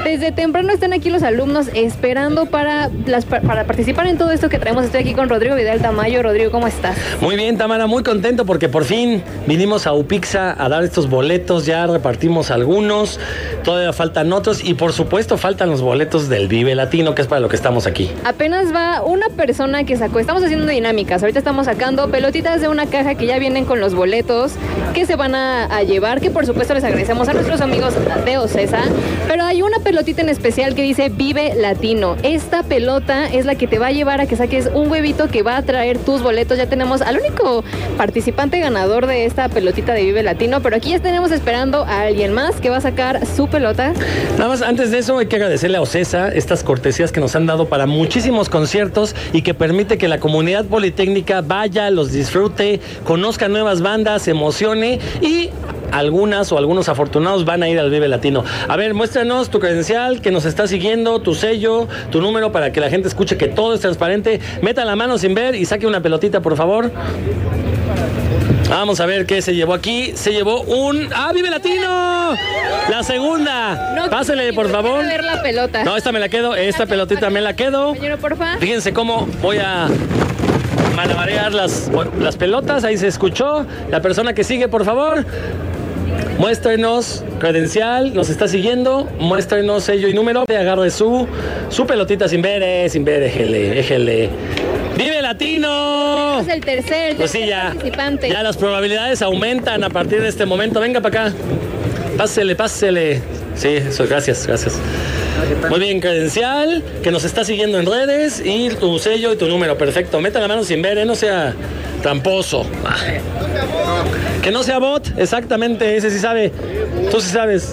Desde temprano están aquí los alumnos esperando para participar en todo esto que traemos. Estoy aquí con Rodrigo Vidal Tamayo. Rodrigo, ¿cómo estás? Muy bien, Tamara, muy contento porque por fin vinimos a UPIXA a dar estos boletos. Ya repartimos algunos, todavía faltan otros y por supuesto faltan los boletos del Vive Latino, que es para lo que estamos aquí. Apenas va una persona que sacó, estamos haciendo dinámicas, ahorita estamos sacando pelotitas de una caja que ya vienen con los boletos que se van a llevar, que por supuesto les agradecemos a nuestros amigos de Ocesa, pero hay una pelotita en especial que dice Vive Latino. Esta pelota es la que te va a llevar a que saques un huevito que va a traer tus boletos. Ya tenemos al único participante ganador de esta pelotita de Vive Latino, pero aquí ya tenemos esperando a alguien más que va a sacar su pelota. Nada más, antes de eso hay que agradecerle a Ocesa estas cortesías que nos han dado para muchísimos conciertos y que permite que la comunidad politécnica vaya, los disfrute, conozca nuevas bandas, se emocione y algunas o algunos afortunados van a ir al Vive Latino. A ver, muéstranos tu credencial, que nos está siguiendo, tu sello, tu número para que la gente escuche que todo es transparente. Meta la mano sin ver y saque una pelotita, por favor. Vamos a ver qué se llevó aquí. Se llevó un... ¡Ah, Vive Latino! La segunda. No, pásele, por favor. A ver la pelota. No, esta me la quedo. Esta pelotita me la quedo. Compañero, porfa. Fíjense cómo voy a malabarear las pelotas. Ahí se escuchó. La persona que sigue, por favor. Muéstrenos credencial, nos está siguiendo, muéstrenos sello y número, agarre su pelotita sin ver, éjele. ¡Vive Latino! Es el tercer Pues sí, participante. Ya las probabilidades aumentan a partir de este momento. Venga para acá. Pásele. Sí, eso, gracias. Muy bien, credencial, que nos está siguiendo en redes, y tu sello y tu número, perfecto. Meta la mano sin ver, no sea tramposo. Que no sea bot, exactamente, ese sí sabe. Tú sí sabes.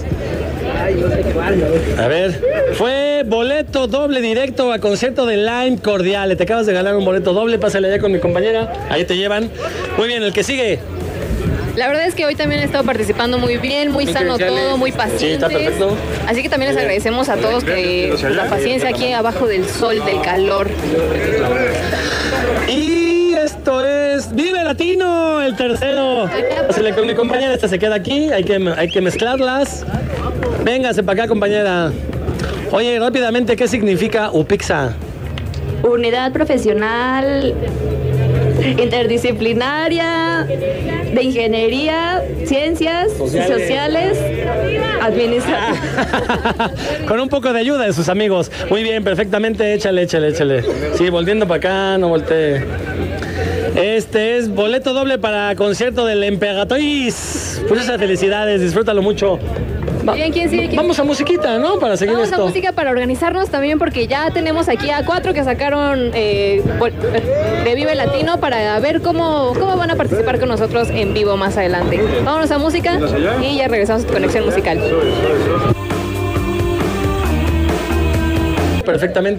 A ver, fue boleto doble directo a concierto de Lime Cordiale. Te acabas de ganar un boleto doble, pásale allá con mi compañera. Ahí te llevan. Muy bien, el que sigue. La verdad es que hoy también he estado participando muy bien, muy sano todo, muy pacientes. Sí, está perfecto. Así que también les agradecemos a todos que la paciencia aquí abajo del sol, del calor. Y esto es Vive Latino, el tercero. Pásale con mi compañera, esta se queda aquí, hay que mezclarlas. Véngase para acá, compañera. Oye, rápidamente, ¿qué significa UPIXA? Unidad profesional interdisciplinaria de ingeniería, ciencias sociales, administrativas. Con un poco de ayuda de sus amigos. Muy bien, perfectamente, échale. Sí, volviendo para acá, no voltee. Este es boleto doble para concierto del Emperatriz. Muchas felicidades, disfrútalo mucho. Bien, ¿quién sigue? Vamos a musiquita, ¿no? Para seguir Vamos esto. a música para organizarnos también, porque ya tenemos aquí a 4 que sacaron de Vive Latino para ver cómo van a participar con nosotros en vivo más adelante. Vámonos a música y ya regresamos a tu conexión musical. Perfectamente.